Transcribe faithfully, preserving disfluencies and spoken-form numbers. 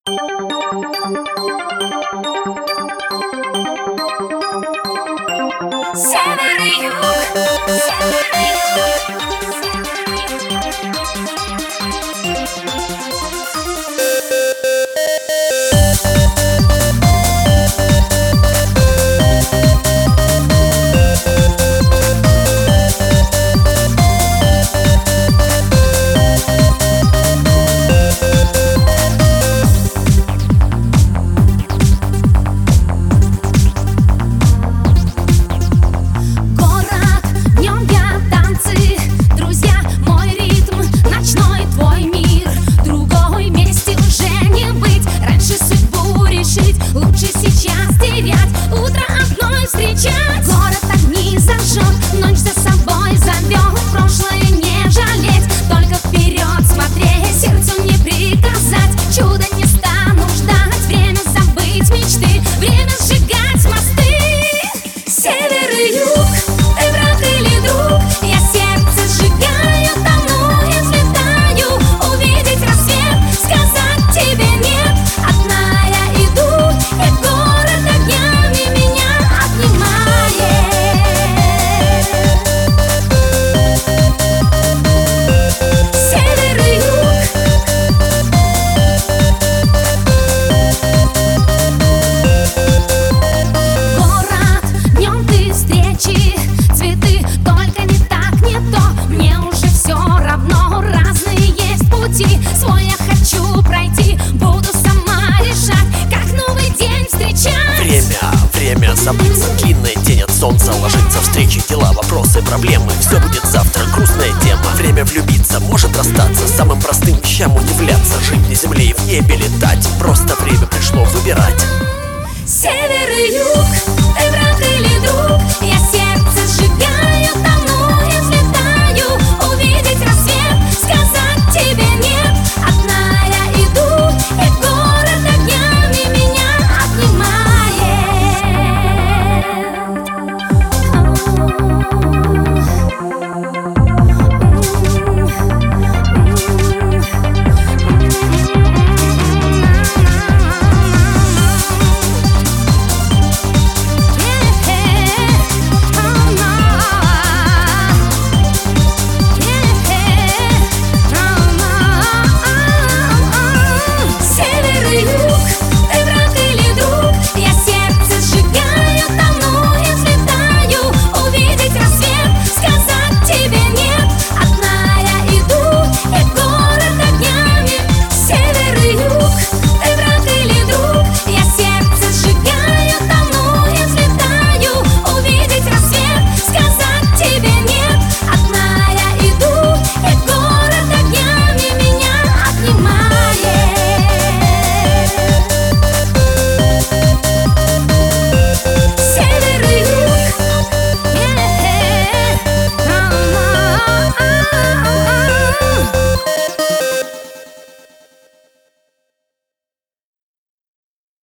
Север и юг, север и юг. Свой я хочу пройти, буду сама решать, как новый день встречать. Время, время забыться, длинный день от солнца ложится, встречи, дела, вопросы, проблемы. Все будет завтра, грустная тема. Время влюбиться, может расстаться, самым простым вещам удивляться. Жить на земле и в небе летать, просто время пришло выбирать. Север и юг, Евро